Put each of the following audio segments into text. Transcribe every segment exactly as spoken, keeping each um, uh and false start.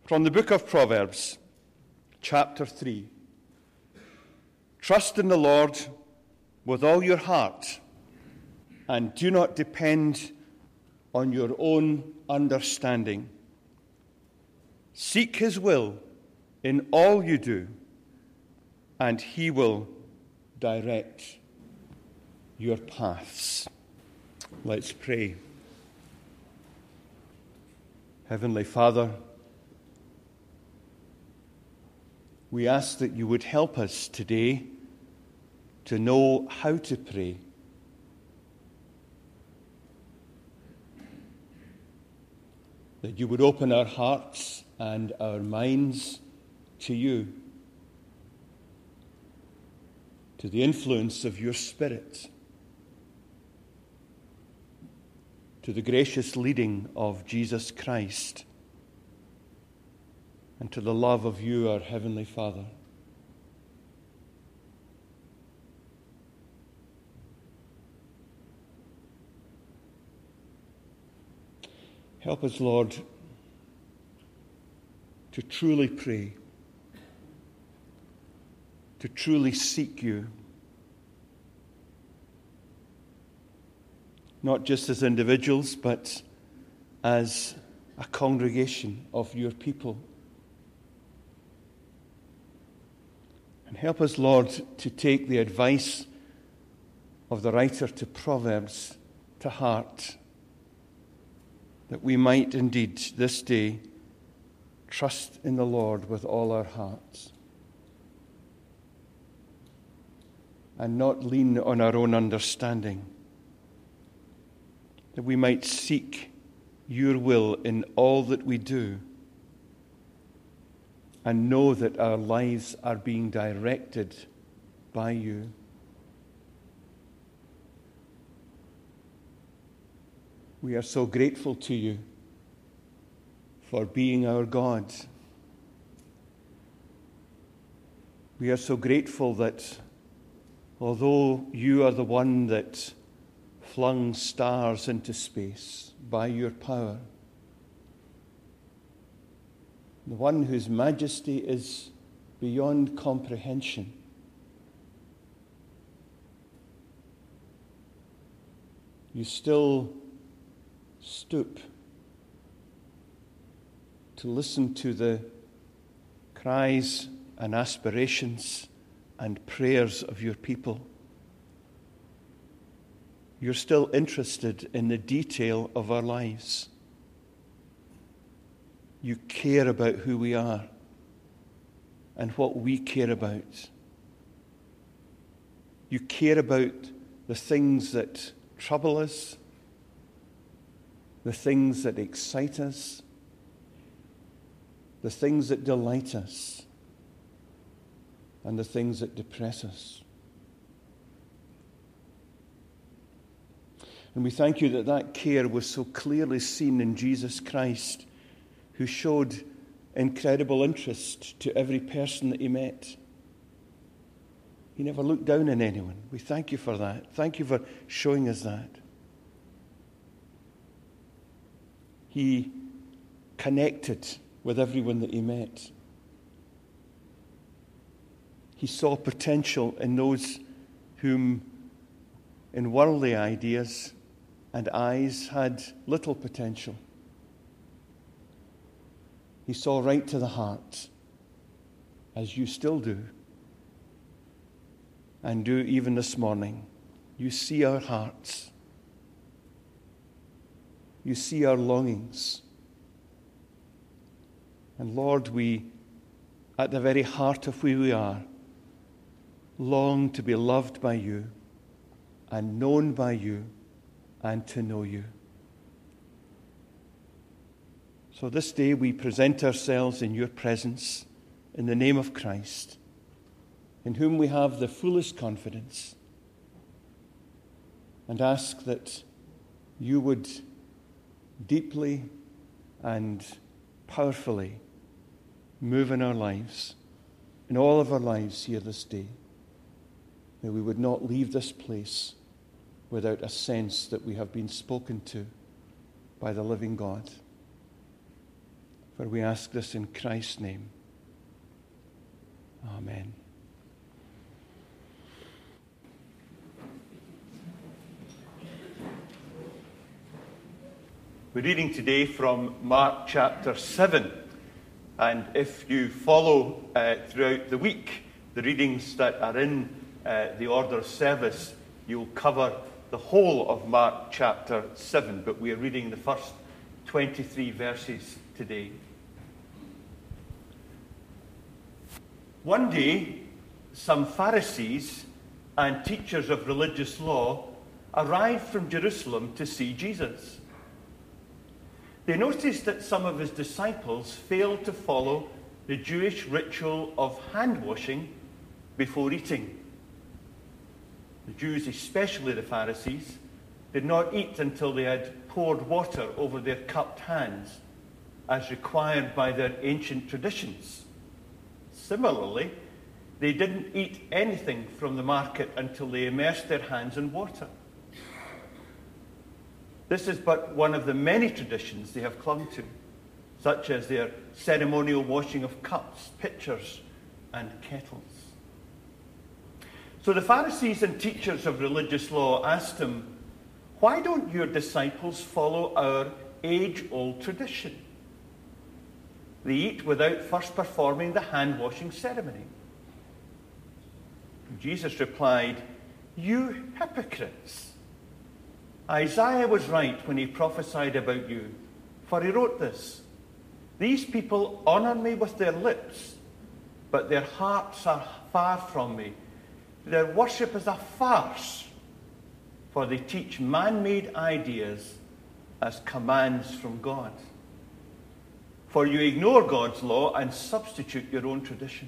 From the book of Proverbs, chapter three. Trust in the Lord with all your heart, and do not depend on your own understanding. Seek his will in all you do, and he will direct your paths. Let's pray. Heavenly Father, we ask that you would help us today to know how to pray. That you would open our hearts and our minds to you, to the influence of your Spirit, to the gracious leading of Jesus Christ, and to the love of you, our Heavenly Father. Help us, Lord, to truly pray, to truly seek you, not just as individuals, but as a congregation of your people. And help us, Lord, to take the advice of the writer to Proverbs to heart, that we might indeed this day trust in the Lord with all our hearts and not lean on our own understanding, that we might seek your will in all that we do and know that our lives are being directed by you. We are so grateful to you for being our God. We are so grateful that although you are the one that flung stars into space by your power, the one whose majesty is beyond comprehension, you still stoop to listen to the cries and aspirations and prayers of your people. You're still interested in the detail of our lives. You care about who we are and what we care about. You care about the things that trouble us, the things that excite us, the things that delight us, and the things that depress us. And we thank you that that care was so clearly seen in Jesus Christ, who showed incredible interest to every person that he met. He never looked down on anyone. We thank you for that. Thank you for showing us that. He connected with everyone that he met. He saw potential in those whom, in worldly ideas and eyes, had little potential. He saw right to the heart, as you still do, and do even this morning. You see our hearts. You see our longings. And Lord, we, at the very heart of who we are, long to be loved by you and known by you and to know you. So this day we present ourselves in your presence in the name of Christ, in whom we have the fullest confidence, and ask that you would deeply and powerfully move in our lives, in all of our lives here this day, that we would not leave this place without a sense that we have been spoken to by the living God. For we ask this in Christ's name. Amen. We're reading today from Mark chapter seven. And if you follow uh, throughout the week the readings that are in uh, the order of service, you'll cover the whole of Mark chapter seven. But we are reading the first twenty-three verses today. One day, some Pharisees and teachers of religious law arrived from Jerusalem to see Jesus. They noticed that some of his disciples failed to follow the Jewish ritual of hand washing before eating. The Jews, especially the Pharisees, did not eat until they had poured water over their cupped hands, as required by their ancient traditions. Similarly, they didn't eat anything from the market until they immersed their hands in water. This is but one of the many traditions they have clung to, such as their ceremonial washing of cups, pitchers, and kettles. So the Pharisees and teachers of religious law asked him, "Why don't your disciples follow our age-old tradition? They eat without first performing the hand-washing ceremony." Jesus replied, "You hypocrites! Isaiah was right when he prophesied about you, for he wrote this, 'These people honor me with their lips, but their hearts are far from me. Their worship is a farce, for they teach man-made ideas as commands from God. For you ignore God's law and substitute your own tradition.'"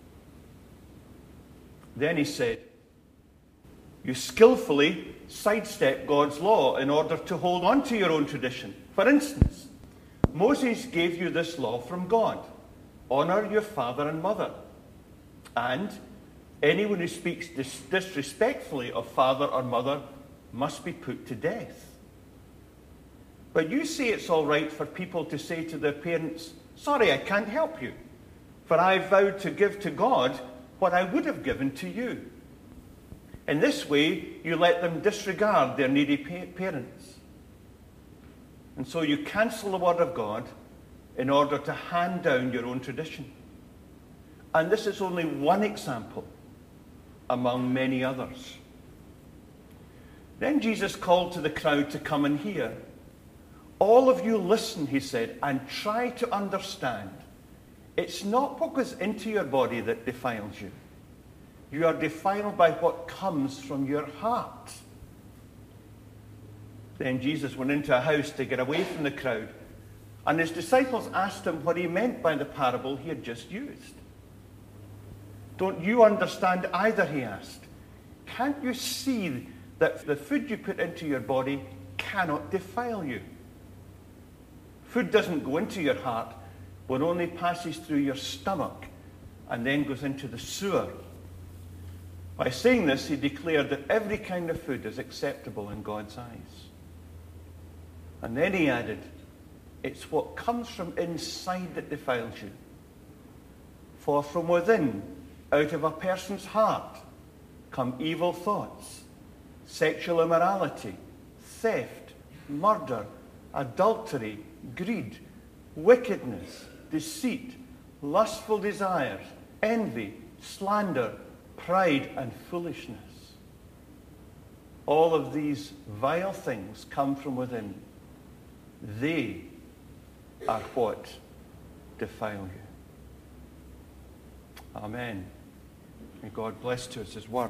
Then he said, "You skillfully sidestep God's law in order to hold on to your own tradition. For instance, Moses gave you this law from God: honor your father and mother. And anyone who speaks dis- disrespectfully of father or mother must be put to death. But you say it's all right for people to say to their parents, 'Sorry, I can't help you, for I vowed to give to God what I would have given to you.' In this way, you let them disregard their needy pa- parents. And so you cancel the word of God in order to hand down your own tradition. And this is only one example among many others." Then Jesus called to the crowd to come and hear. "All of you listen," he said, "and try to understand. It's not what goes into your body that defiles you. You are defiled by what comes from your heart." Then Jesus went into a house to get away from the crowd, and his disciples asked him what he meant by the parable he had just used. "Don't you understand either?" he asked. "Can't you see that the food you put into your body cannot defile you? Food doesn't go into your heart, but only passes through your stomach and then goes into the sewer." By saying this, he declared that every kind of food is acceptable in God's eyes. And then he added, "It's what comes from inside that defiles you. For from within, out of a person's heart, come evil thoughts, sexual immorality, theft, murder, adultery, greed, wickedness, deceit, lustful desires, envy, slander, pride, and foolishness. All of these vile things come from within. They are what defile you." Amen. May God bless to us his word.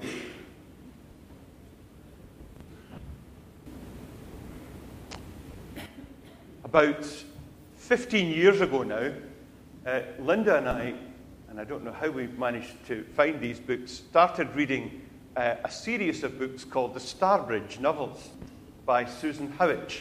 About fifteen years ago now, uh, Linda and I, and I don't know how we managed to find these books, started reading uh, a series of books called the Starbridge Novels by Susan Howich.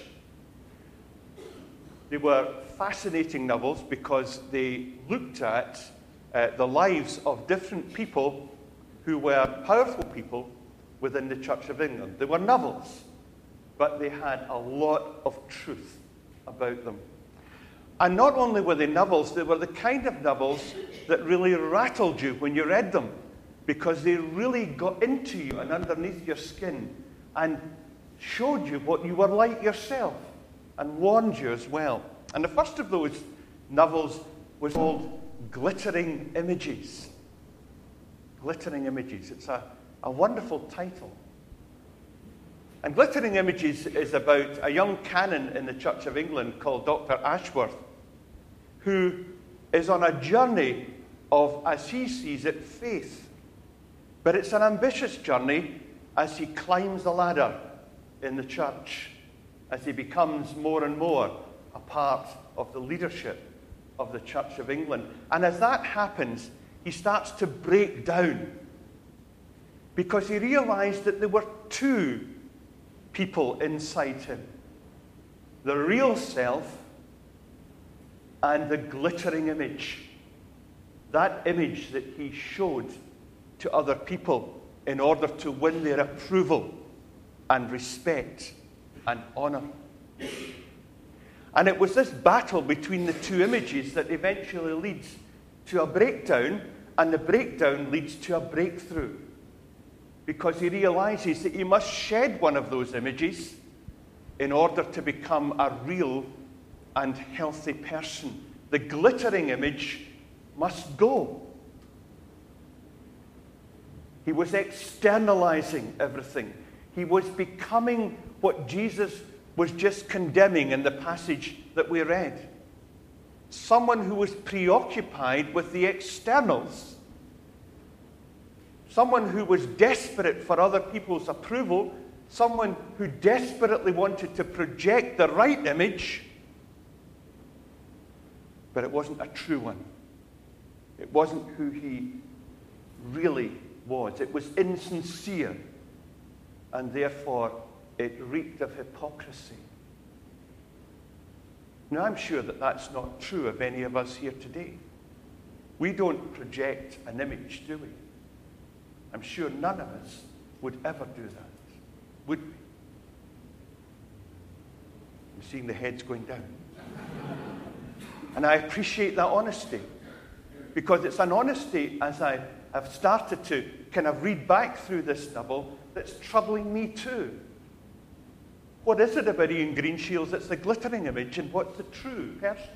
They were fascinating novels because they looked at uh, the lives of different people who were powerful people within the Church of England. They were novels, but they had a lot of truth about them. And not only were they novels, they were the kind of novels that really rattled you when you read them, because they really got into you and underneath your skin and showed you what you were like yourself and warned you as well. And the first of those novels was called Glittering Images. Glittering Images. It's a, a wonderful title. And Glittering Images is about a young canon in the Church of England called Doctor Ashworth, who is on a journey of, as he sees it, faith. But it's an ambitious journey as he climbs the ladder in the church, as he becomes more and more a part of the leadership of the Church of England. And as that happens, he starts to break down, because he realized that there were two people inside him: the real self and the glittering image. That image that he showed to other people in order to win their approval and respect and honor. And it was this battle between the two images that eventually leads to a breakdown, and the breakdown leads to a breakthrough, because he realizes that he must shed one of those images in order to become a real and healthy person. The glittering image must go. He was externalizing everything. He was becoming what Jesus was just condemning in the passage that we read. Someone who was preoccupied with the externals. Someone who was desperate for other people's approval. Someone who desperately wanted to project the right image, but it wasn't a true one. It wasn't who he really was. It was insincere, and therefore it reeked of hypocrisy. Now, I'm sure that that's not true of any of us here today. We don't project an image, do we? I'm sure none of us would ever do that, would we? I'm seeing the heads going down. And I appreciate that honesty, because it's an honesty, as I have started to kind of read back through this novel, that's troubling me too. What is it about Ian Greenshields that's the glittering image, and what's the true person?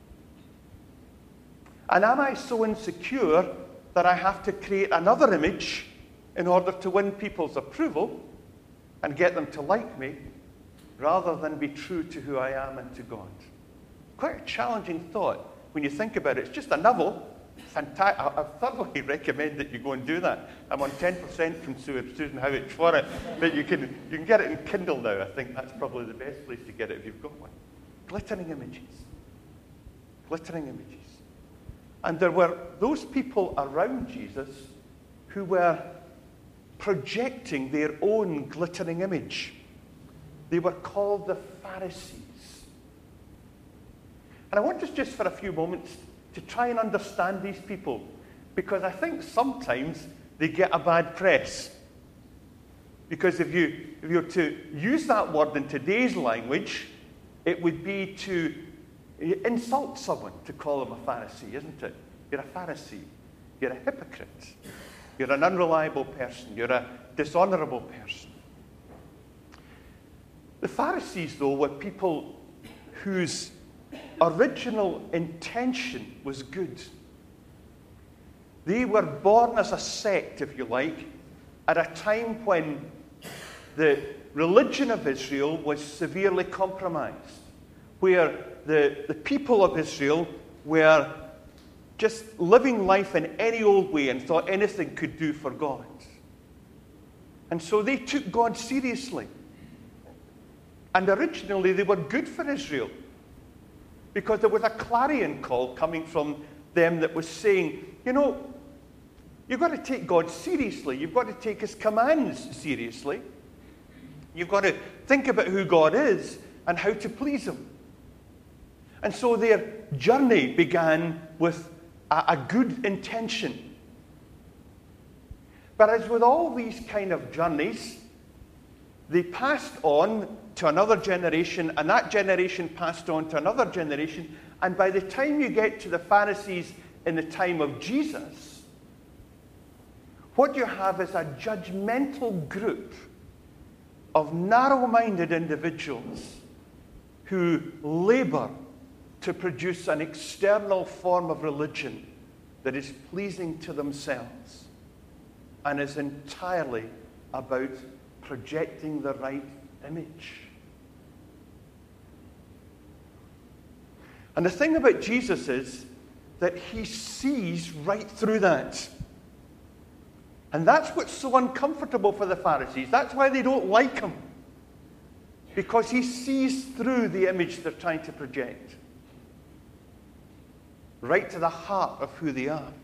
And am I so insecure that I have to create another image in order to win people's approval and get them to like me, rather than be true to who I am and to God? Quite a challenging thought when you think about it. It's just a novel. Fantastic. I thoroughly recommend that you go and do that. I'm on ten percent from Susan Howard for it. But you can, you can get it in Kindle now. I think that's probably the best place to get it if you've got one. Glittering images. Glittering images. And there were those people around Jesus who were projecting their own glittering image. They were called the Pharisees. And I want us just for a few moments to try and understand these people, because I think sometimes they get a bad press. Because if you, if you were to use that word in today's language, it would be to insult someone to call them a Pharisee, isn't it? You're a Pharisee. You're a hypocrite. You're an unreliable person. You're a dishonorable person. The Pharisees, though, were people whose original intention was good. They were born as a sect, if you like, at a time when the religion of Israel was severely compromised, where the, the people of Israel were just living life in any old way and thought anything could do for God. And so they took God seriously. And originally they were good for Israel, because there was a clarion call coming from them that was saying, you know, you've got to take God seriously. You've got to take his commands seriously. You've got to think about who God is and how to please him. And so their journey began with a, a good intention. But as with all these kind of journeys, They passed on to another generation, and that generation passed on to another generation. And by the time you get to the Pharisees in the time of Jesus, what you have is a judgmental group of narrow-minded individuals who labor to produce an external form of religion that is pleasing to themselves and is entirely about projecting the right image. And the thing about Jesus is that he sees right through that. And that's what's so uncomfortable for the Pharisees. That's why they don't like him. Because he sees through the image they're trying to project. Right to the heart of who they are.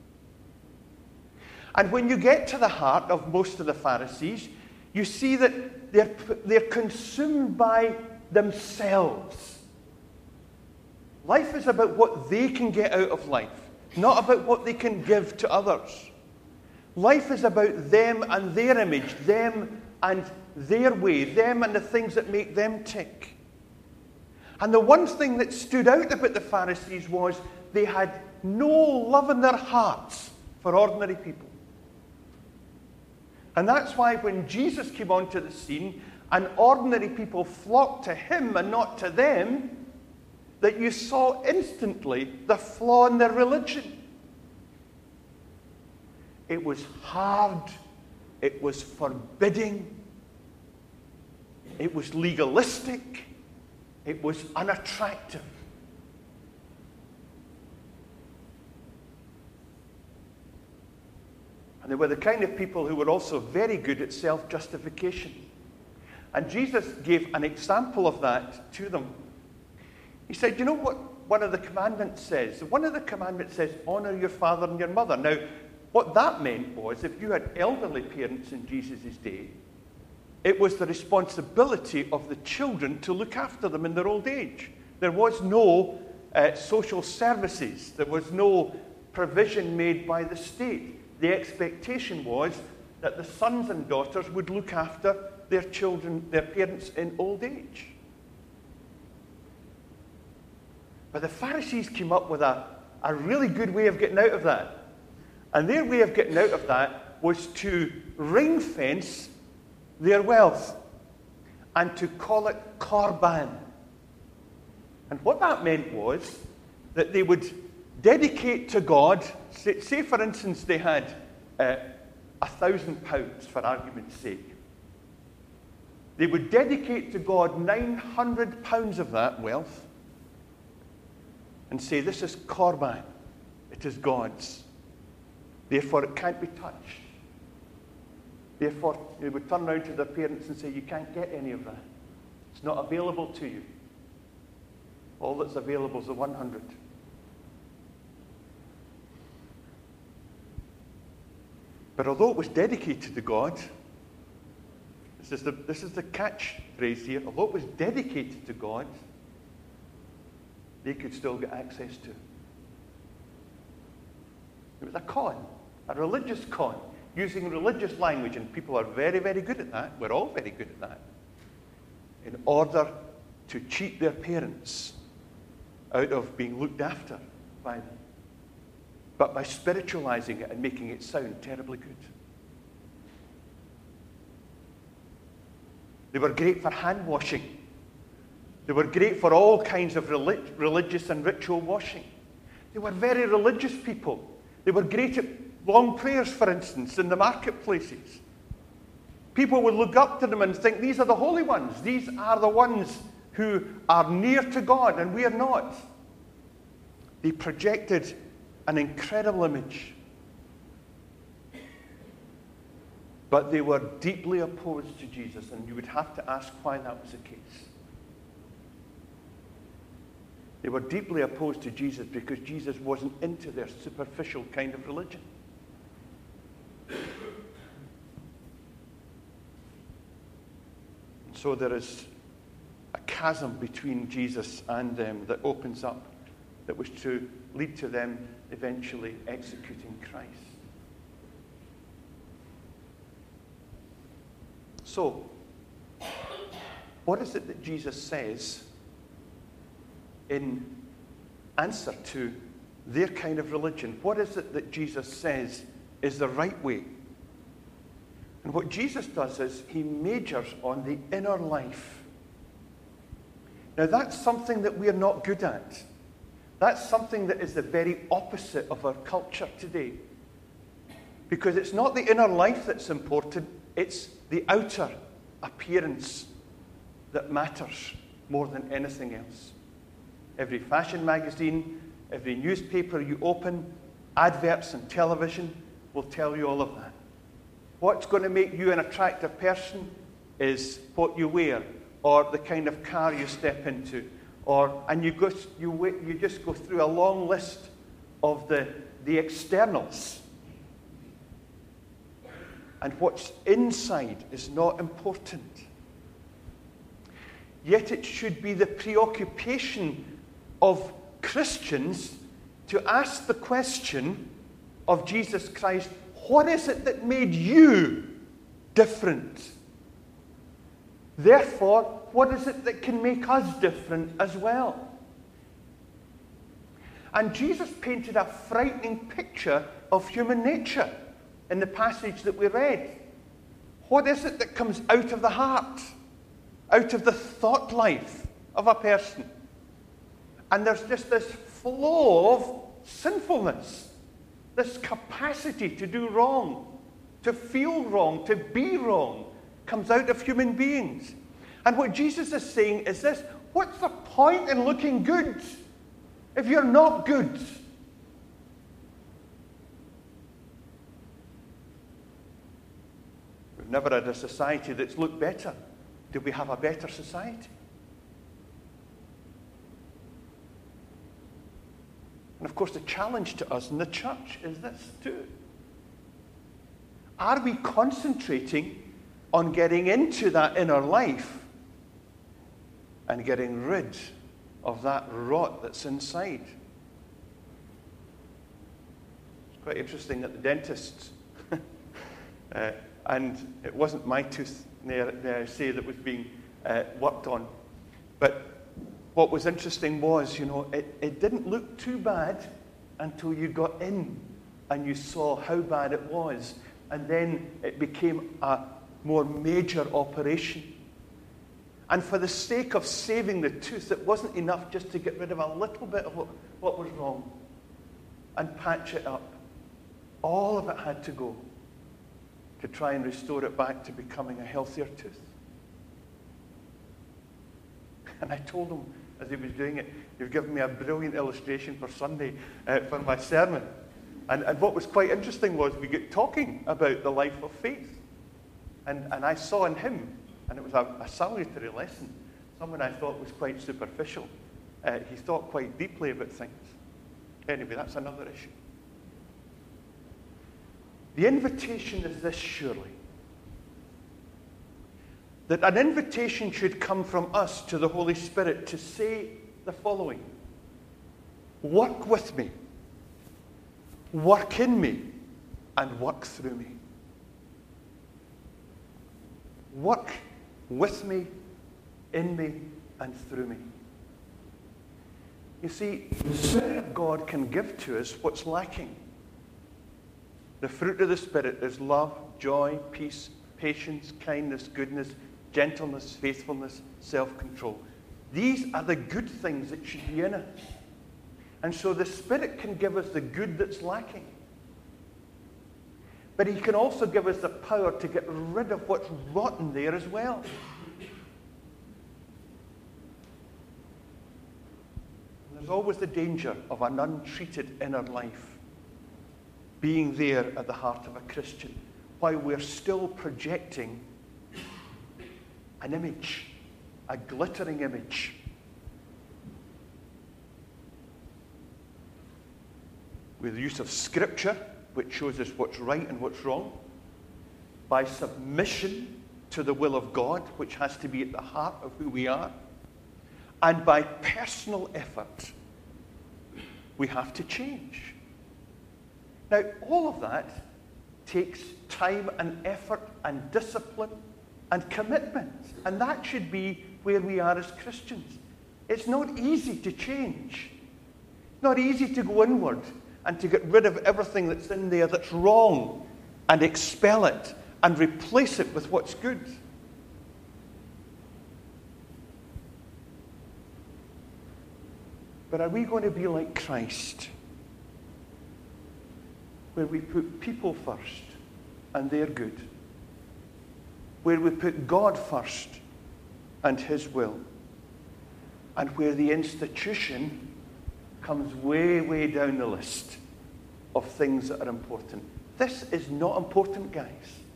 And when you get to the heart of most of the Pharisees, you see that they're, they're consumed by themselves. Life is about what they can get out of life, not about what they can give to others. Life is about them and their image, them and their way, them and the things that make them tick. And the one thing that stood out about the Pharisees was they had no love in their hearts for ordinary people. And that's why when Jesus came onto the scene and ordinary people flocked to him and not to them, that you saw instantly the flaw in their religion. It was hard. It was forbidding. It was legalistic. It was unattractive. And they were the kind of people who were also very good at self-justification. And Jesus gave an example of that to them. He said, you know what one of the commandments says? One of the commandments says, honor your father and your mother. Now, what that meant was, if you had elderly parents in Jesus' day, it was the responsibility of the children to look after them in their old age. There was no uh, social services. There was no provision made by the state. The expectation was that the sons and daughters would look after their children, their parents in old age. But the Pharisees came up with a, a really good way of getting out of that. And their way of getting out of that was to ring fence their wealth and to call it korban. And what that meant was that they would dedicate to God, say, say for instance they had uh, a thousand pounds for argument's sake. They would dedicate to God nine hundred pounds of that wealth and say, this is korban, it is God's. Therefore, it can't be touched. Therefore, they would turn around to their parents and say, you can't get any of that. It's not available to you. All that's available is the one hundred. But although it was dedicated to God, this is the, this is the catch phrase here, although it was dedicated to God, they could still get access to. It was a con, a religious con, using religious language, and people are very, very good at that. We're all very good at that. In order to cheat their parents out of being looked after by them. But by spiritualizing it and making it sound terribly good. They were great for hand washing. They were great for all kinds of relig- religious and ritual washing. They were very religious people. They were great at long prayers, for instance, in the marketplaces. People would look up to them and think, these are the holy ones. These are the ones who are near to God, and we are not. They projected an incredible image. But they were deeply opposed to Jesus, and you would have to ask why that was the case. They were deeply opposed to Jesus because Jesus wasn't into their superficial kind of religion. So there is a chasm between Jesus and them that opens up, that was to lead to them eventually executing Christ. So, What is it that Jesus says in answer to their kind of religion? What is it that Jesus says is the right way? And what Jesus does is he majors on the inner life. Now that's something that we're not good at. That's something that is the very opposite of our culture today. Because it's not the inner life that's important, it's the outer appearance that matters more than anything else. Every fashion magazine, every newspaper you open, adverts on television will tell you all of that. What's going to make you an attractive person is what you wear, or the kind of car you step into, or and you go you you just go through a long list of the the externals. And what's inside is not important. Yet it should be the preoccupation of Christians to ask the question of Jesus Christ, what is it that made you different? Therefore, what is it that can make us different as well? And Jesus painted a frightening picture of human nature in the passage that we read. What is it that comes out of the heart, out of the thought life of a person? And there's just this flow of sinfulness, this capacity to do wrong, to feel wrong, to be wrong, comes out of human beings. And what Jesus is saying is this: what's the point in looking good if you're not good? We've never had a society that's looked better. Do we have a better society? And of course, the challenge to us in the church is this too. Are we concentrating on getting into that inner life and getting rid of that rot that's inside? It's quite interesting that the dentist, uh, and it wasn't my tooth, may I say, that was being uh, worked on, but what was interesting was, you know, it, it didn't look too bad until you got in and you saw how bad it was. And then it became a more major operation. And for the sake of saving the tooth, it wasn't enough just to get rid of a little bit of what, what was wrong and patch it up. All of it had to go to try and restore it back to becoming a healthier tooth. And I told him, as he was doing it, you've given me a brilliant illustration for Sunday uh, for my sermon. And, and what was quite interesting was we get talking about the life of faith. And, and I saw in him, and it was a, a salutary lesson, someone I thought was quite superficial. Uh, he thought quite deeply about things. Anyway, that's another issue. The invitation is this, surely. That an invitation should come from us to the Holy Spirit to say the following: work with me, work in me, and work through me. Work with me, in me, and through me. You see, the Spirit of God can give to us what's lacking. The fruit of the Spirit is love, joy, peace, patience, kindness, goodness, gentleness, faithfulness, self-control. These are the good things that should be in us. And so the Spirit can give us the good that's lacking. But he can also give us the power to get rid of what's rotten there as well. There's always the danger of an untreated inner life being there at the heart of a Christian, while we're still projecting an image, a glittering image. With the use of Scripture, which shows us what's right and what's wrong, by submission to the will of God, which has to be at the heart of who we are, and by personal effort, we have to change. Now, all of that takes time and effort and discipline and commitment, and that should be where we are as Christians. It's not easy to change. It's not easy to go inward and to get rid of everything that's in there that's wrong and expel it and replace it with what's good. But are we going to be like Christ, where we put people first and they're good? Where we put God first and his will? And where the institution comes way, way down the list of things that are important. This is not important, guys.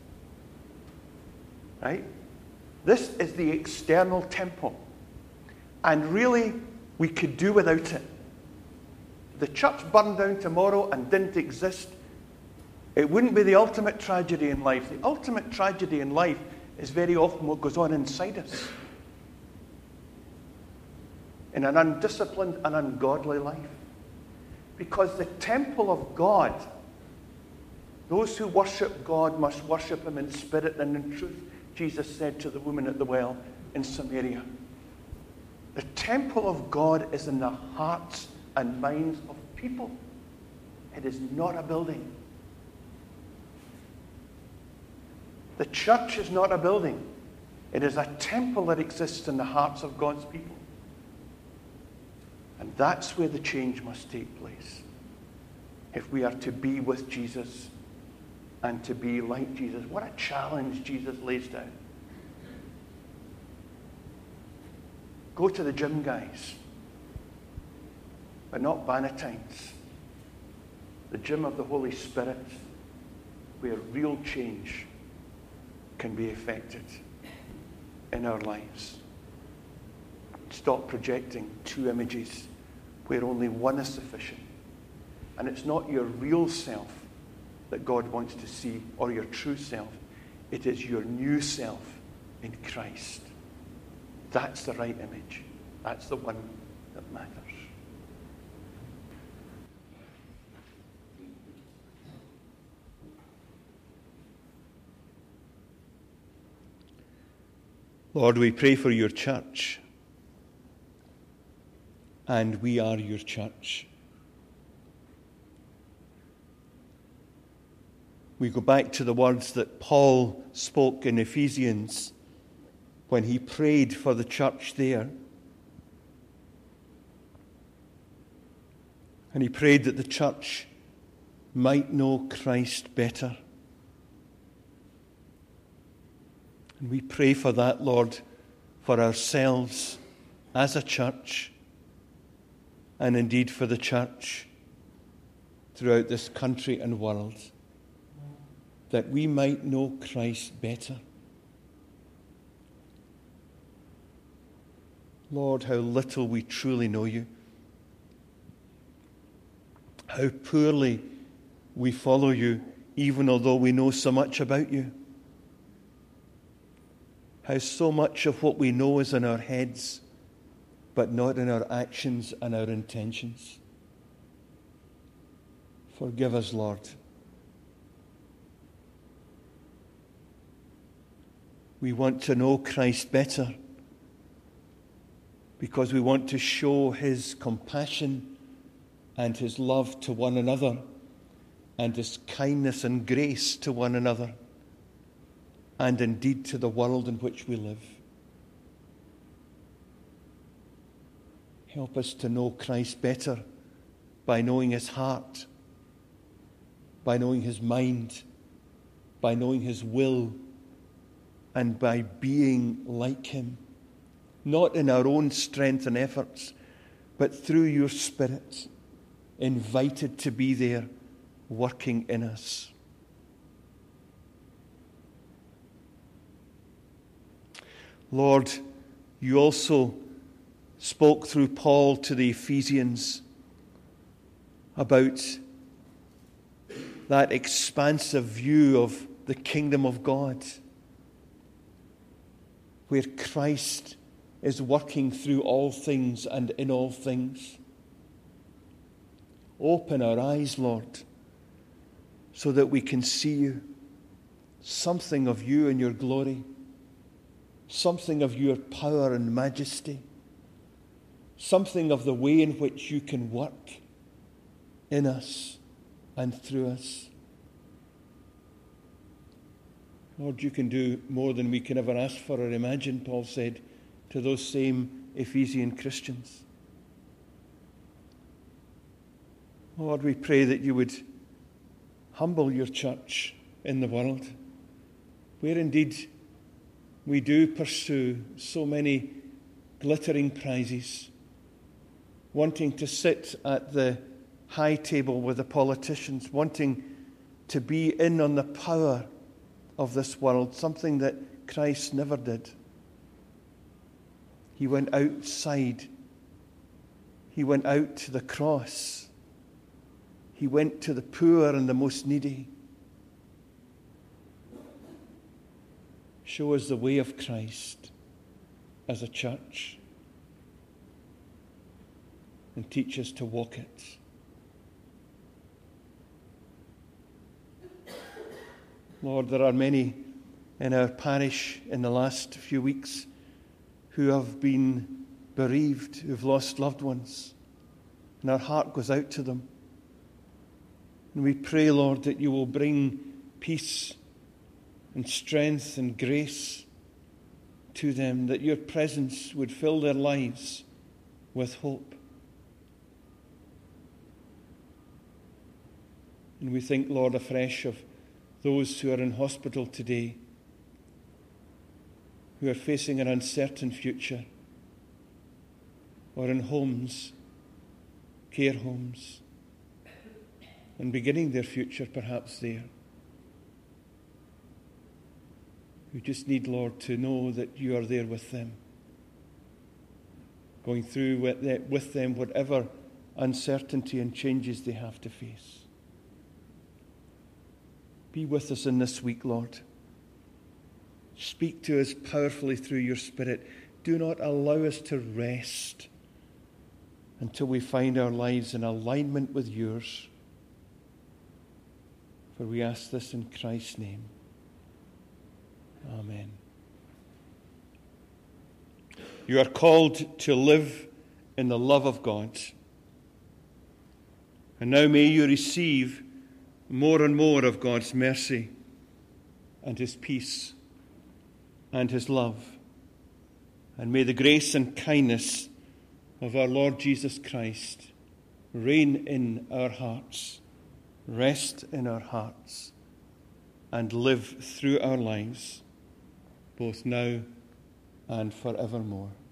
Right? This is the external temple. And really, we could do without it. The church burned down tomorrow and didn't exist. It wouldn't be the ultimate tragedy in life. The ultimate tragedy in life is very often what goes on inside us. In an undisciplined and ungodly life. Because the temple of God, those who worship God must worship him in spirit and in truth, Jesus said to the woman at the well in Samaria. The temple of God is in the hearts and minds of people. It is not a building. The church is not a building. It is a temple that exists in the hearts of God's people. And that's where the change must take place. If we are to be with Jesus and to be like Jesus. What a challenge Jesus lays down. Go to the gym, guys. But not Bannatynes. The gym of the Holy Spirit, where real change can be effected in our lives. Stop projecting two images where only one is sufficient. And it's not your real self that God wants to see, or your true self. It is your new self in Christ. That's the right image. That's the one that matters. Lord, we pray for your church. And we are your church. We go back to the words that Paul spoke in Ephesians when he prayed for the church there. And he prayed that the church might know Christ better. And we pray for that, Lord, for ourselves as a church, and indeed for the church throughout this country and world, that we might know Christ better. Lord, how little we truly know you. How poorly we follow you, even although we know so much about you. How so much of what we know is in our heads, but not in our actions and our intentions. Forgive us, Lord. We want to know Christ better because we want to show his compassion and his love to one another and his kindness and grace to one another and indeed to the world in which we live. Help us to know Christ better by knowing his heart, by knowing his mind, by knowing his will, and by being like him, not in our own strength and efforts, but through your Spirit, invited to be there, working in us. Lord, you also spoke through Paul to the Ephesians about that expansive view of the kingdom of God, where Christ is working through all things and in all things. Open our eyes, Lord, so that we can see you, something of you and your glory, something of your power and majesty, something of the way in which you can work in us and through us. Lord, you can do more than we can ever ask for or imagine, Paul said to those same Ephesian Christians. Lord, we pray that you would humble your church in the world, where indeed we do pursue so many glittering prizes, wanting to sit at the high table with the politicians, wanting to be in on the power of this world, something that Christ never did. He went outside. He went out to the cross. He went to the poor and the most needy. Show us the way of Christ as a church and teach us to walk it. Lord, there are many in our parish in the last few weeks who have been bereaved, who have lost loved ones, and our heart goes out to them. And we pray, Lord, that you will bring peace and strength and grace to them, that your presence would fill their lives with hope. And we think, Lord, afresh of those who are in hospital today, who are facing an uncertain future, or in homes, care homes, and beginning their future perhaps there, who just need, Lord, to know that you are there with them, going through with them whatever uncertainty and changes they have to face. Be with us in this week, Lord. Speak to us powerfully through your Spirit. Do not allow us to rest until we find our lives in alignment with yours. For we ask this in Christ's name. Amen. You are called to live in the love of God. And now may you receive more and more of God's mercy and his peace and his love. And may the grace and kindness of our Lord Jesus Christ reign in our hearts, rest in our hearts, and live through our lives, both now and forevermore.